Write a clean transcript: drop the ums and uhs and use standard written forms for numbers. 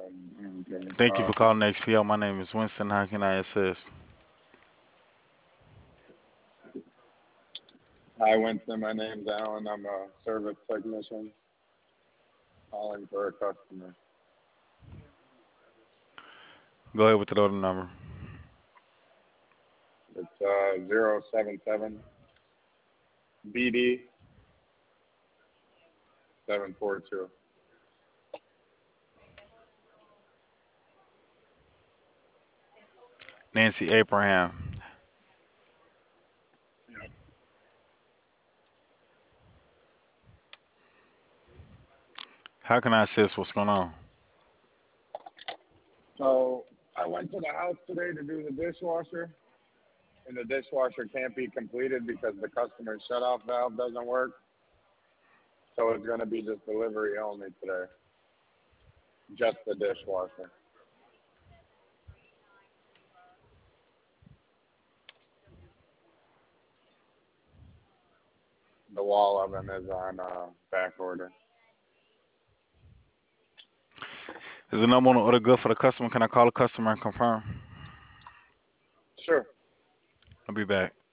Thank you for calling XPO. My name is Winston. How can I assist? Hi, Winston. My name's Alan. I'm a service technician calling for a customer. Go ahead with the order number. It's 077 BD 742. Nancy Abraham. How can I assist? What's going on? So I went to the house today to do the dishwasher, and the dishwasher can't be completed because the customer's shutoff valve doesn't work. So it's going to be just delivery only today, just the dishwasher. The wall oven is on back order. Is the number on the order good for the customer? Can I call the customer and confirm? Sure. I'll be back.